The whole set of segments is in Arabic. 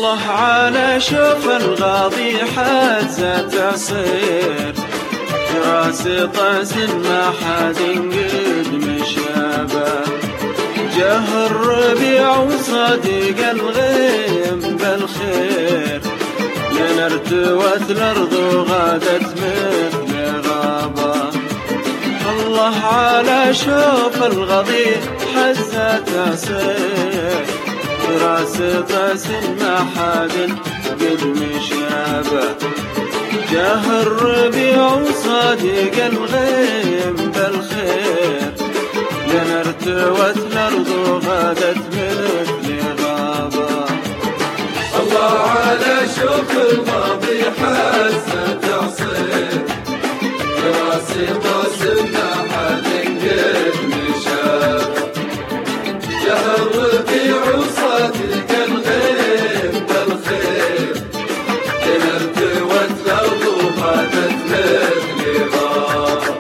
الله على شوف الغاضي حزة تصير راسي طاس ما حد قد مشابه جه الربيع وصدق الغيم بالخير لنا ارتوت الارض وغادت مثل غابه الله على شوف الغضي حزة تصير راسي طاس ما حد قد مشابه جه الربيع وصادق الغيم بالخير لنا ارتوت الارض وغادت مثل غابه الله على شوف الماضي حزة تصير راسي طاس ما حد قد مشابه جه الربيع وصادق الغيم بالخير لنا ارتوت الارض وغادت مثل غابه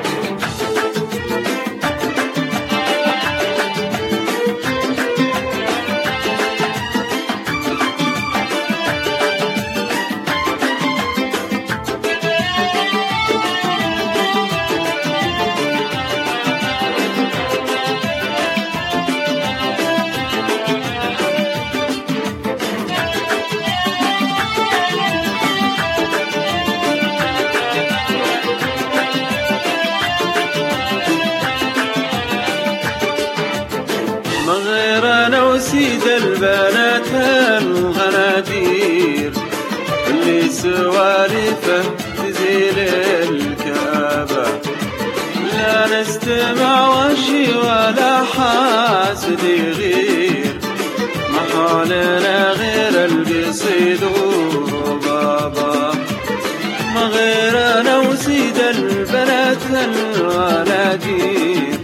انا وسيد البنات الغنادير اللي سوالفه تزيل الكابه لا نستمع وشي ولا حاسد يغير ما حولنا غير القصيد وبابا ما غير انا وسيد البنات الغنادير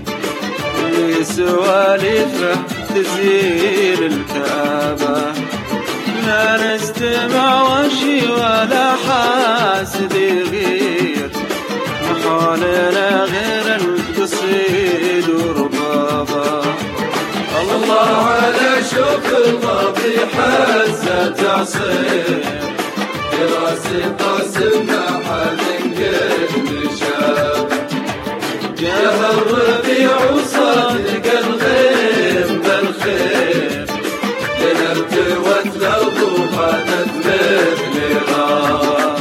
سوالفه تزيل الكابه لا نستمع وشي ولا حاسد يغير ما حولنا غير القصيد وربابه الله على شوف الماضي حزة تصير راسي طاس ما حد قد مشابه جه الربيع وصادق الغيم بالخير لنا ارتوت الارض وغادت مثل غابه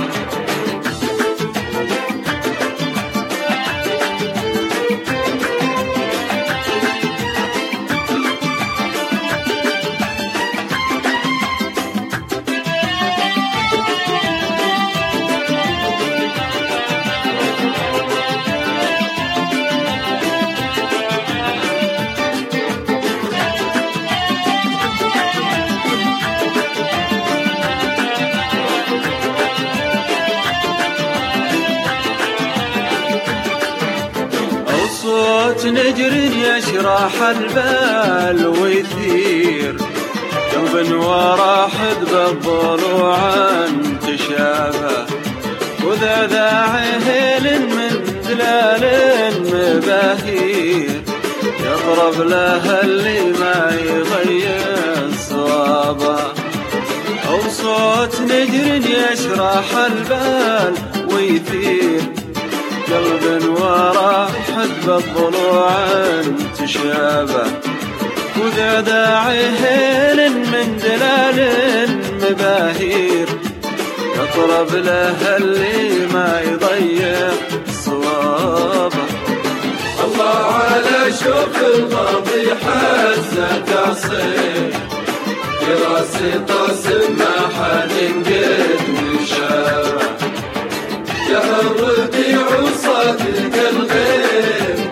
صوت نجر يشرح البال ويثير قلب ورا حد بالضلوع تشابه وذا ذاعهل من دلال مباهير يضرب له اللي ما يضيع صوابه أو صوت نجر يشرح البال ويثير قلب ورا حد بالضلوع تشابه وذا داعي من دلال مباهير يطرب له اللي ما يضيع صوابه الله على شوف الماضي حزة تصير راسي طاس ما حد قد مشابه جه الربيع وصادق الغيم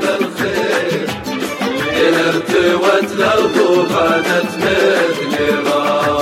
بالخير لنا ارتوت الارض وغادت مثل غابه